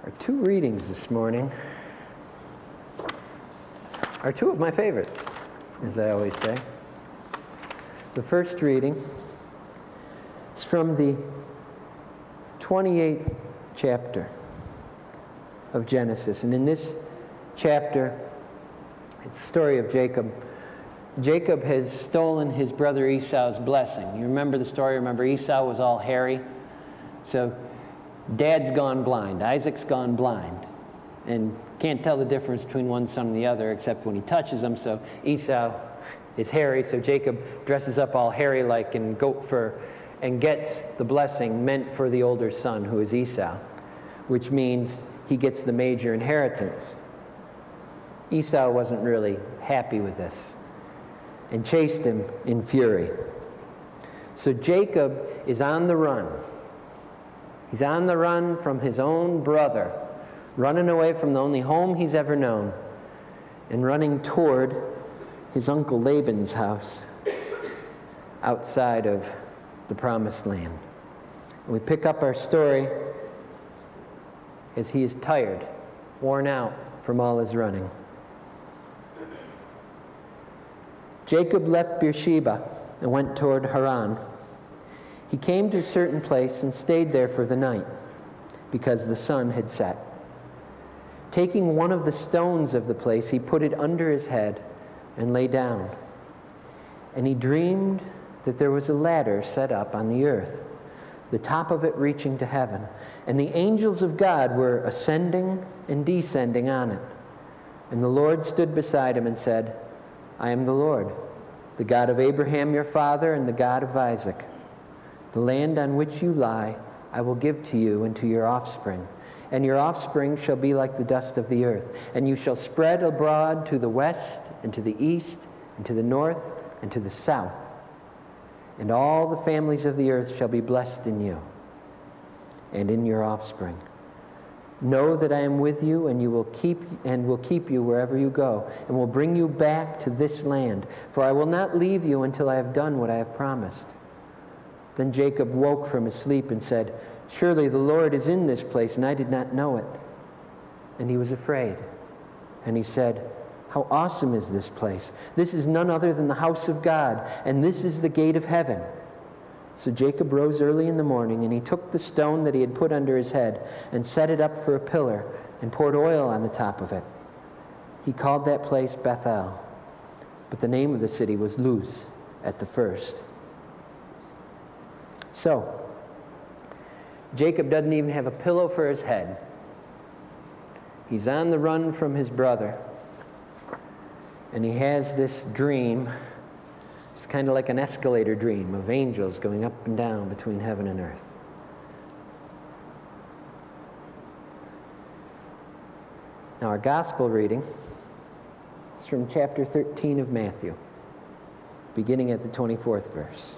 Our two readings this morning are two of my favorites, as I always say. The first reading is from the 28th chapter of Genesis. And in this chapter, it's the story of Jacob. Jacob has stolen his brother Esau's blessing. You remember the story? Remember, Esau was all hairy. So Dad's gone blind. Isaac's gone blind. And can't tell the difference between one son and the other except when he touches them. So Esau is hairy, so Jacob dresses up all hairy-like in goat fur and gets the blessing meant for the older son, who is Esau, which means he gets the major inheritance. Esau wasn't really happy with this and chased him in fury. So Jacob is on the run. He's on the run from his own brother, running away from the only home he's ever known, and running toward his uncle Laban's house outside of the Promised Land. And we pick up our story as he is tired, worn out from all his running. Jacob left Beersheba and went toward Haran. He came to a certain place and stayed there for the night, because the sun had set. Taking one of the stones of the place, he put it under his head and lay down. And he dreamed that there was a ladder set up on the earth, the top of it reaching to heaven, and the angels of God were ascending and descending on it. And the Lord stood beside him and said, I am the Lord, the God of Abraham your father and the God of Isaac. The land on which you lie I will give to you and to your offspring, and your offspring shall be like the dust of the earth, and you shall spread abroad to the west and to the east and to the north and to the south. And all the families of the earth shall be blessed in you and in your offspring. Know that I am with you, and will keep you wherever you go, and will bring you back to this land, for I will not leave you until I have done what I have promised. Then Jacob woke from his sleep and said, Surely the Lord is in this place, and I did not know it. And he was afraid. And he said, How awesome is this place! This is none other than the house of God, and this is the gate of heaven. So Jacob rose early in the morning, and he took the stone that he had put under his head, and set it up for a pillar, and poured oil on the top of it. He called that place Bethel, but the name of the city was Luz at the first. So, Jacob doesn't even have a pillow for his head. He's on the run from his brother, and he has this dream. It's kind of like an escalator dream of angels going up and down between heaven and earth. Now, our gospel reading is from chapter 13 of Matthew, beginning at the 24th verse.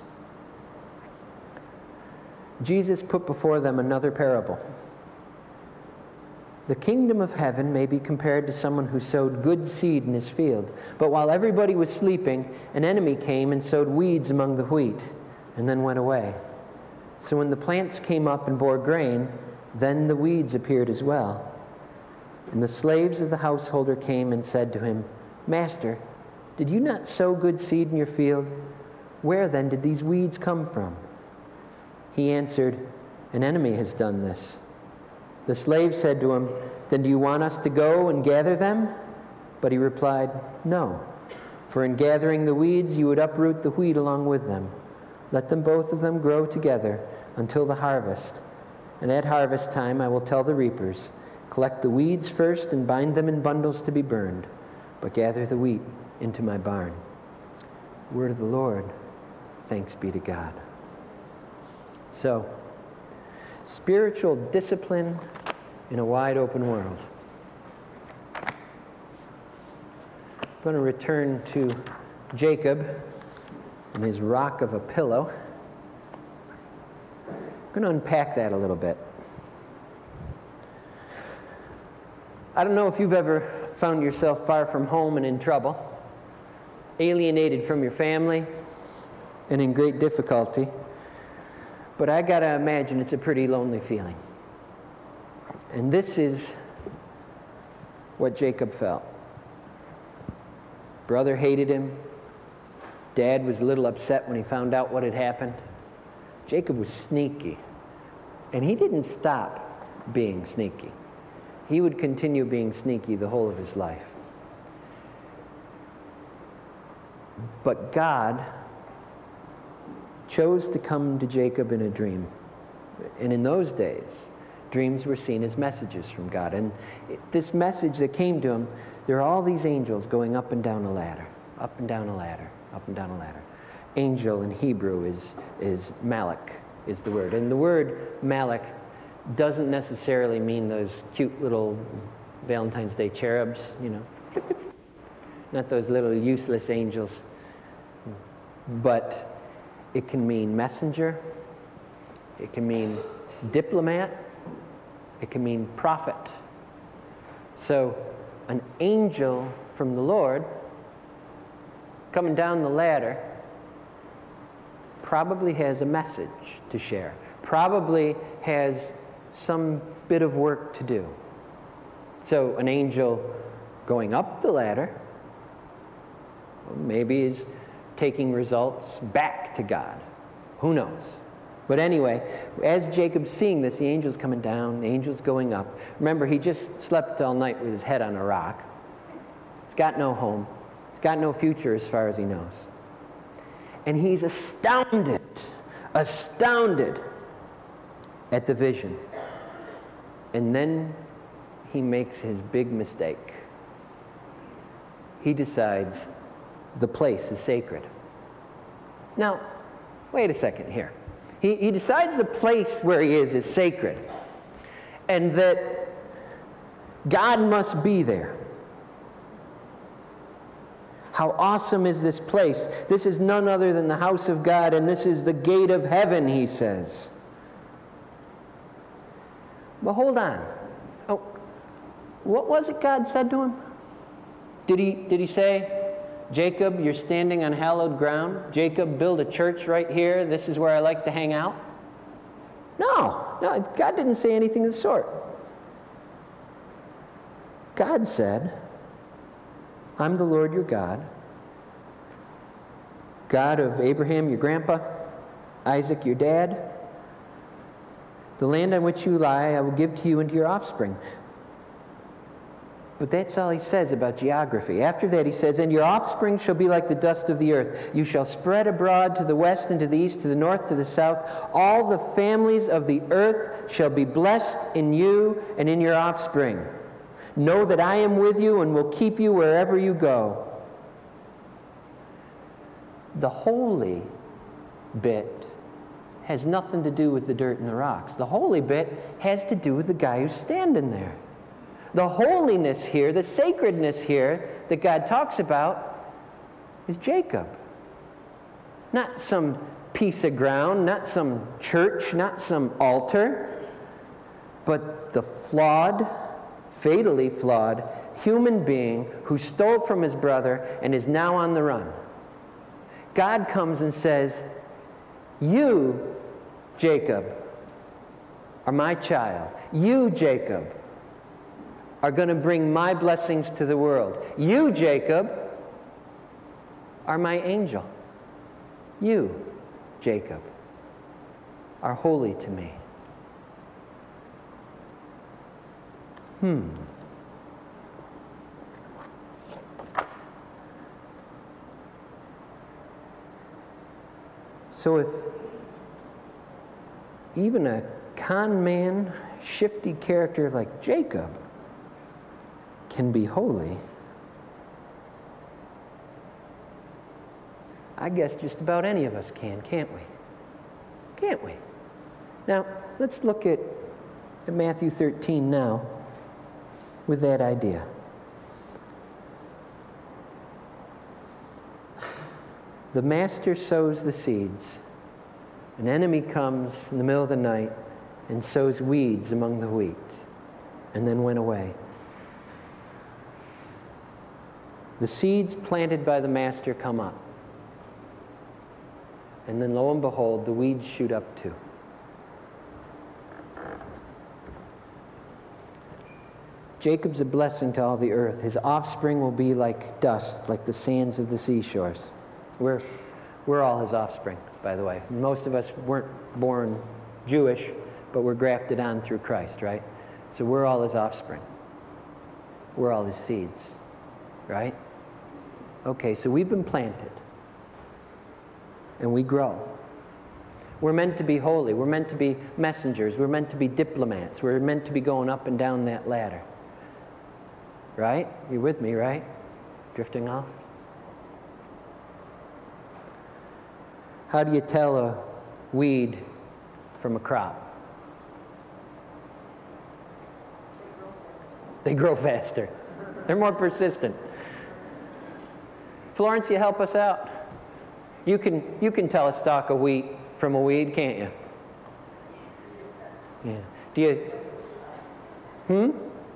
Jesus put before them another parable. The kingdom of heaven may be compared to someone who sowed good seed in his field. But while everybody was sleeping, an enemy came and sowed weeds among the wheat, and then went away. So when the plants came up and bore grain, then the weeds appeared as well. And the slaves of the householder came and said to him, Master, did you not sow good seed in your field? Where then did these weeds come from? He answered, An enemy has done this. The slave said to him, Then do you want us to go and gather them? But he replied, No, for in gathering the weeds you would uproot the wheat along with them. Let them both of them grow together until the harvest. And at harvest time I will tell the reapers, Collect the weeds first and bind them in bundles to be burned, but gather the wheat into my barn. Word of the Lord. Thanks be to God. So, spiritual discipline in a wide open world. I'm going to return to Jacob and his rock of a pillow. I'm going to unpack that a little bit. I don't know if you've ever found yourself far from home and in trouble, alienated from your family, and in great difficulty. But I gotta imagine it's a pretty lonely feeling. And this is what Jacob felt. Brother hated him. Dad was a little upset when he found out what had happened. Jacob was sneaky. And he didn't stop being sneaky. He would continue being sneaky the whole of his life. But God chose to come to Jacob in a dream. And in those days, dreams were seen as messages from God. And this message that came to him, there are all these angels going up and down a ladder, up and down a ladder, up and down a ladder. Angel in Hebrew is Malak, is the word. And the word Malak doesn't necessarily mean those cute little Valentine's Day cherubs, you know. Not those little useless angels. But it can mean messenger. It can mean diplomat. It can mean prophet. So an angel from the Lord coming down the ladder probably has a message to share, probably has some bit of work to do. So an angel going up the ladder maybe is taking results back to God. Who knows? But anyway, as Jacob's seeing this, the angel's coming down, the angel's going up. Remember, he just slept all night with his head on a rock. He's got no home. He's got no future as far as he knows. And he's astounded at the vision. And then he makes his big mistake. He decides the place is sacred. Now, wait a second here. He decides the place where he is sacred, and that God must be there. How awesome is this place? This is none other than the house of God, and this is the gate of heaven, he says. But hold on. Oh, what was it God said to him? Did he say, Jacob, you're standing on hallowed ground. Jacob, build a church right here. This is where I like to hang out. No, God didn't say anything of the sort. God said, I'm the Lord your God, God of Abraham, your grandpa, Isaac, your dad. The land on which you lie, I will give to you and to your offspring. But that's all he says about geography. After that he says, and your offspring shall be like the dust of the earth. You shall spread abroad to the west and to the east, to the north, to the south. All the families of the earth shall be blessed in you and in your offspring. Know that I am with you and will keep you wherever you go. The holy bit has nothing to do with the dirt and the rocks. The holy bit has to do with the guy who's standing there. The holiness here, the sacredness here that God talks about is Jacob. Not some piece of ground, not some church, not some altar, but the flawed, fatally flawed human being who stole from his brother and is now on the run. God comes and says, you, Jacob, are my child. You, Jacob, are going to bring my blessings to the world. You, Jacob, are my angel. You, Jacob, are holy to me. So if even a con man, shifty character like Jacob can be holy, I guess just about any of us can, can't we? Can't we? Now, let's look at Matthew 13 now with that idea. The master sows the seeds. An enemy comes in the middle of the night and sows weeds among the wheat, and then went away. The seeds planted by the master come up. And then lo and behold, the weeds shoot up too. Jacob's a blessing to all the earth. His offspring will be like dust, like the sands of the seashores. We're all his offspring, by the way. Most of us weren't born Jewish, but we're grafted on through Christ, right? So we're all his offspring. We're all his seeds, right? Okay, so we've been planted. And we grow. We're meant to be holy. We're meant to be messengers. We're meant to be diplomats. We're meant to be going up and down that ladder. Right? You're with me, right? Drifting off? How do you tell a weed from a crop? They grow faster. They're more persistent. Florence, you help us out? You can tell a stalk of wheat from a weed, can't you? Yeah. Do you?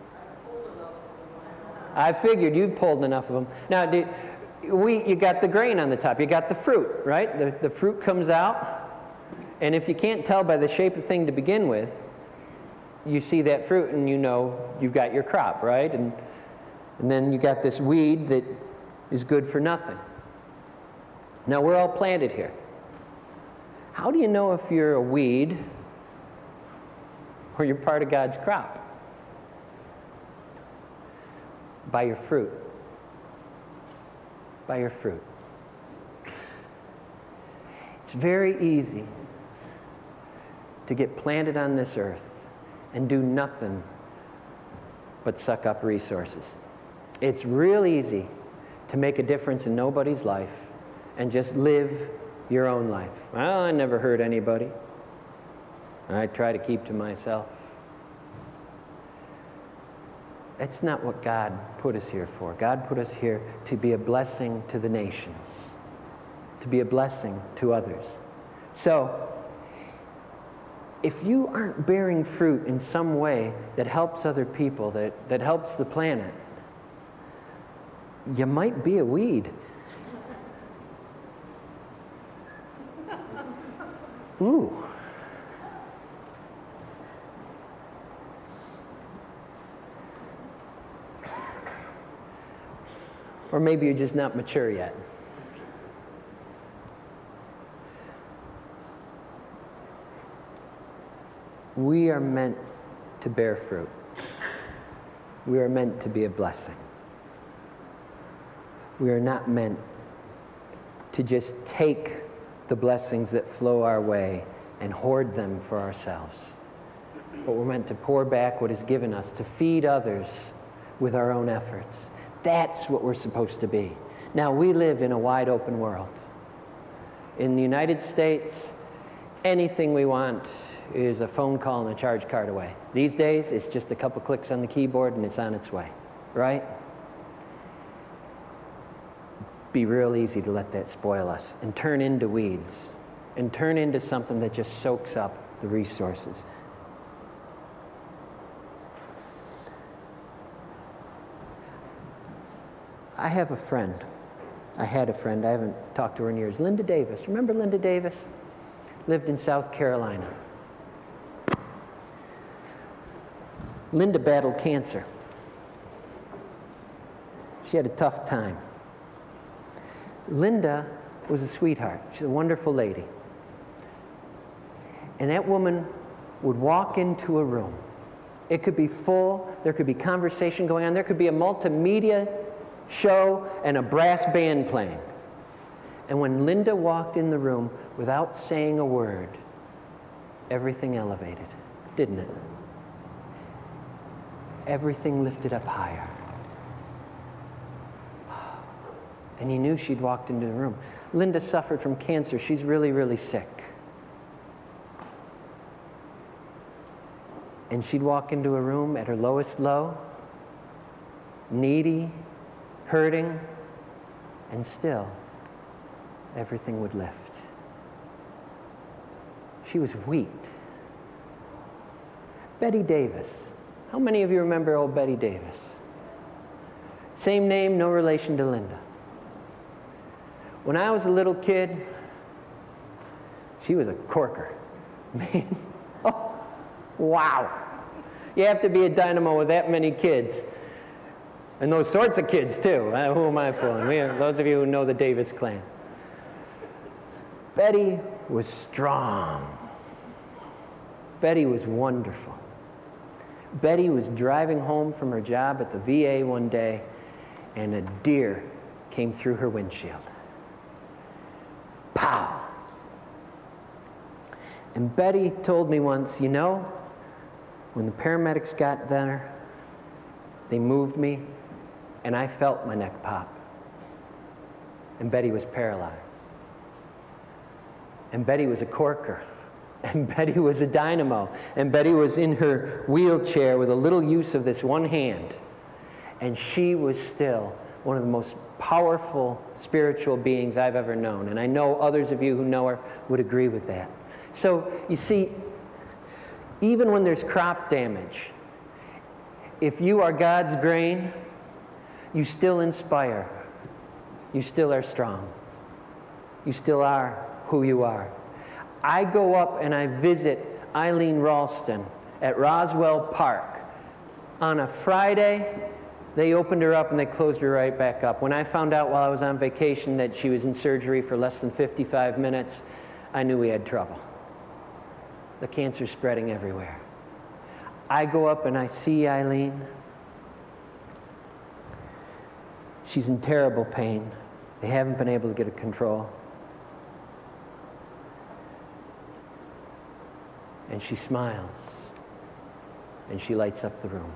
I figured you'd pulled enough of them. Now, you got the grain on the top. You got the fruit, right? The fruit comes out, and if you can't tell by the shape of the thing to begin with, you see that fruit and you know you've got your crop, right? And then you got this weed that is good for nothing. Now, we're all planted here. How do you know if you're a weed or you're part of God's crop? By your fruit. By your fruit. It's very easy to get planted on this earth and do nothing but suck up resources. It's real easy to make a difference in nobody's life and just live your own life. Well, I never hurt anybody. I try to keep to myself. That's not what God put us here for. God put us here to be a blessing to the nations, to be a blessing to others. So, if you aren't bearing fruit in some way that helps other people, that helps the planet, you might be a weed. Ooh. Or maybe you're just not mature yet. We are meant to bear fruit. We are meant to be a blessing. We are not meant to just take the blessings that flow our way and hoard them for ourselves. But we're meant to pour back what is given us, to feed others with our own efforts. That's what we're supposed to be. Now, we live in a wide open world. In the United States, anything we want is a phone call and a charge card away. These days, it's just a couple clicks on the keyboard and it's on its way, right? Be real easy to let that spoil us and turn into weeds and turn into something that just soaks up the resources. I have a friend. I had a friend. I haven't talked to her in years. Linda Davis. Remember Linda Davis? Lived in South Carolina. Linda battled cancer. She had a tough time. Linda was a sweetheart. She's a wonderful lady. And that woman would walk into a room. It could be full. There could be conversation going on. There could be a multimedia show and a brass band playing. And when Linda walked in the room without saying a word, everything elevated, didn't it? Everything lifted up higher. And you knew she'd walked into the room. Linda suffered from cancer. She's really, really sick. And she'd walk into a room at her lowest low, needy, hurting, and still everything would lift. She was wheat. Betty Davis. How many of you remember old Betty Davis? Same name, no relation to Linda. When I was a little kid, she was a corker. Man, oh, wow. You have to be a dynamo with that many kids. And those sorts of kids, too. Who am I fooling? Those of you who know the Davis clan. Betty was strong. Betty was wonderful. Betty was driving home from her job at the VA one day, and a deer came through her windshield. Pow! And Betty told me once, you know, when the paramedics got there, they moved me, and I felt my neck pop. And Betty was paralyzed. And Betty was a corker. And Betty was a dynamo. And Betty was in her wheelchair with a little use of this one hand. And she was still one of the most powerful spiritual beings I've ever known. And I know others of you who know her would agree with that. So, you see, even when there's crop damage, if you are God's grain, you still inspire. You still are strong. You still are who you are. I go up and I visit Eileen Ralston at Roswell Park. On a Friday, they opened her up and they closed her right back up. When I found out while I was on vacation that she was in surgery for less than 55 minutes, I knew we had trouble. The cancer's spreading everywhere. I go up and I see Eileen. She's in terrible pain. They haven't been able to get it control. And she smiles. And she lights up the room.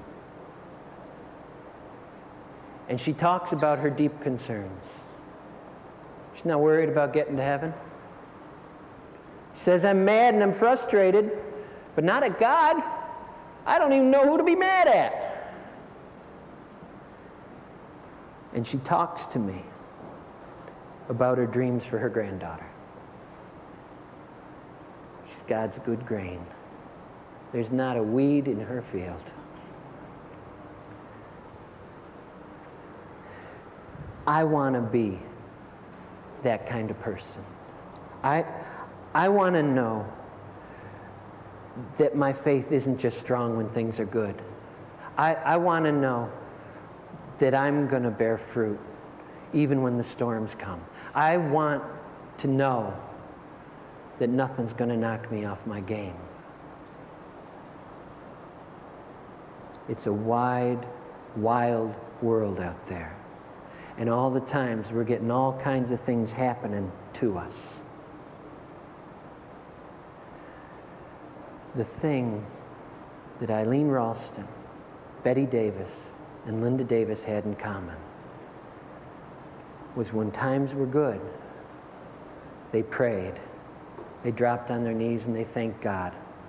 And she talks about her deep concerns. She's not worried about getting to heaven. She says, I'm mad and I'm frustrated, but not at God. I don't even know who to be mad at. And she talks to me about her dreams for her granddaughter. She's God's good grain. There's not a weed in her field. I want to be that kind of person. I want to know that my faith isn't just strong when things are good. I want to know that I'm going to bear fruit even when the storms come. I want to know that nothing's going to knock me off my game. It's a wide, wild world out there. And all the times we're getting all kinds of things happening to us. The thing that Eileen Ralston, Betty Davis, and Linda Davis had in common was when times were good, they prayed. They dropped on their knees and they thanked God.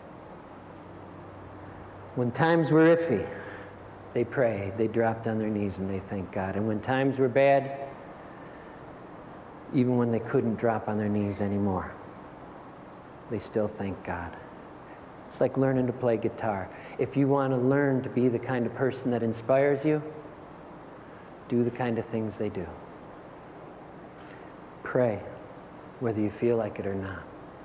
When times were iffy, they prayed. They dropped on their knees and they thanked God. And when times were bad, even when they couldn't drop on their knees anymore, they still thanked God. It's like learning to play guitar. If you want to learn to be the kind of person that inspires you, do the kind of things they do. Pray, whether you feel like it or not.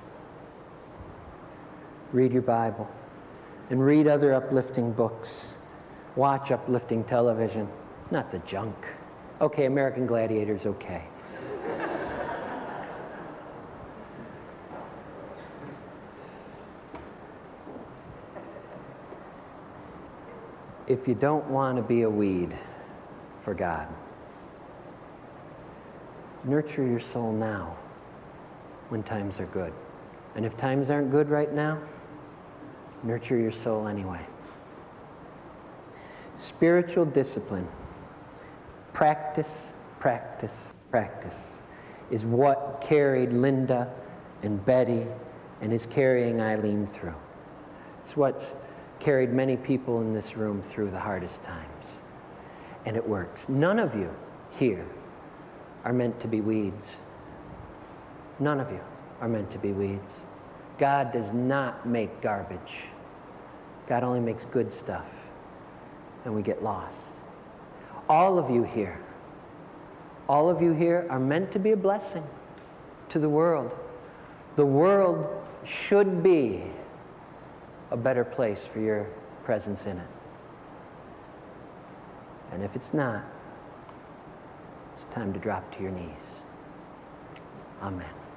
Read your Bible and read other uplifting books. Watch uplifting television, not the junk. Okay, American Gladiator's okay. If you don't want to be a weed for God, nurture your soul now when times are good. And if times aren't good right now, nurture your soul anyway. Spiritual discipline, practice, practice, practice, is what carried Linda and Betty and is carrying Eileen through. It's what's carried many people in this room through the hardest times. And it works. None of you here are meant to be weeds. None of you are meant to be weeds. God does not make garbage. God only makes good stuff. And we get lost. All of you here are meant to be a blessing to the world. The world should be a better place for your presence in it. And if it's not, it's time to drop to your knees. Amen.